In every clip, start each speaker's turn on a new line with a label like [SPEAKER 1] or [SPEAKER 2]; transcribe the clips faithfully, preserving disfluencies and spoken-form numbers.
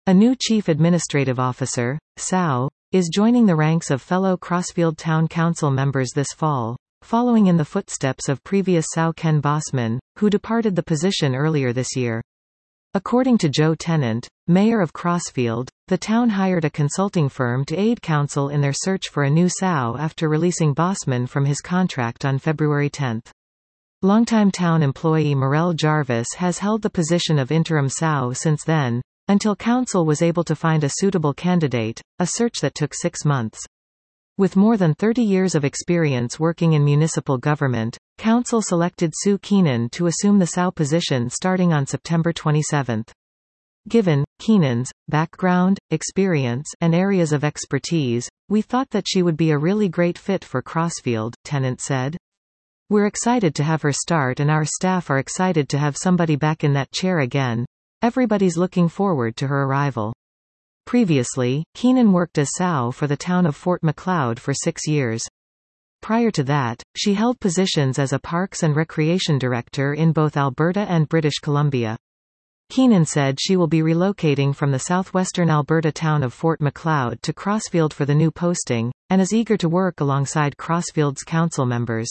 [SPEAKER 1] A new Chief Administrative Officer, S A O, is joining the ranks of fellow Crossfield Town Council members this fall, following in the footsteps of previous S A O Ken Bossman, who departed the position earlier this year. According to Joe Tennant, mayor of Crossfield, the town hired a consulting firm to aid council in their search for a new S A O after releasing Bossman from his contract on February tenth. Longtime town employee Morel Jarvis has held the position of interim S A O since then, until council was able to find a suitable candidate, a search that took six months. With more than thirty years of experience working in municipal government, council selected Sue Keenan to assume the S A O position starting on September twenty-seventh. Given Keenan's background, experience, and areas of expertise, we thought that she would be a really great fit for Crossfield, Tennant said. We're excited to have her start and our staff are excited to have somebody back in that chair again. Everybody's looking forward to her arrival. Previously, Keenan worked as S A O for the town of Fort Macleod for six years. Prior to that, she held positions as a Parks and Recreation Director in both Alberta and British Columbia. Keenan said she will be relocating from the southwestern Alberta town of Fort Macleod to Crossfield for the new posting, and is eager to work alongside Crossfield's council members.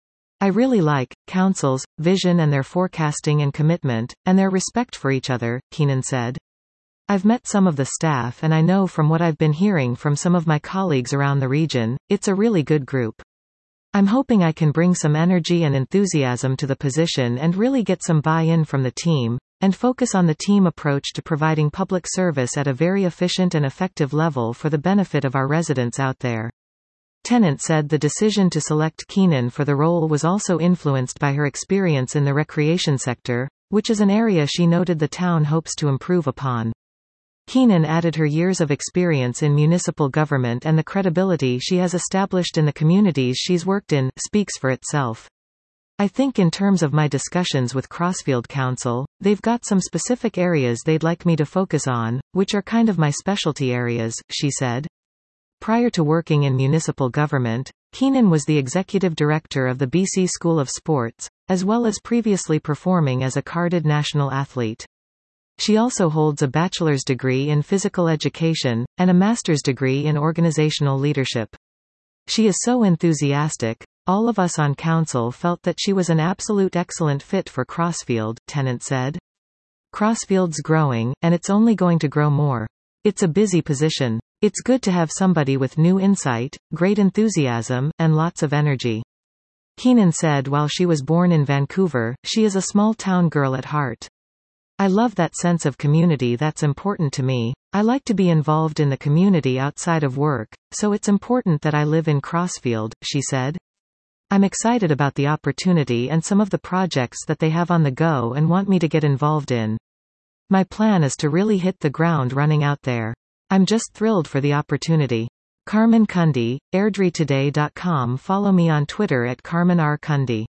[SPEAKER 1] I really like council's vision and their forecasting and commitment, and their respect for each other, Keenan said. I've met some of the staff and I know from what I've been hearing from some of my colleagues around the region, it's a really good group. I'm hoping I can bring some energy and enthusiasm to the position and really get some buy-in from the team, and focus on the team approach to providing public service at a very efficient and effective level for the benefit of our residents out there. Tennant said the decision to select Keenan for the role was also influenced by her experience in the recreation sector, which is an area she noted the town hopes to improve upon. Keenan added her years of experience in municipal government and the credibility she has established in the communities she's worked in, speaks for itself. I think in terms of my discussions with Crossfield Council, they've got some specific areas they'd like me to focus on, which are kind of my specialty areas, she said. Prior to working in municipal government, Keenan was the executive director of the B C School of Sports, as well as previously performing as a carded national athlete. She also holds a bachelor's degree in physical education, and a master's degree in organizational leadership. She is so enthusiastic, all of us on council felt that she was an absolute excellent fit for Crossfield, Tennant said. Crossfield's growing, and it's only going to grow more. It's a busy position. It's good to have somebody with new insight, great enthusiasm, and lots of energy. Keenan said while she was born in Vancouver, she is a small town girl at heart. I love that sense of community that's important to me. I like to be involved in the community outside of work, so it's important that I live in Crossfield, she said. I'm excited about the opportunity and some of the projects that they have on the go and want me to get involved in. My plan is to really hit the ground running out there. I'm just thrilled for the opportunity. Carmen Cundy, airdrie today dot com. Follow me on Twitter at Carmen R. Cundy.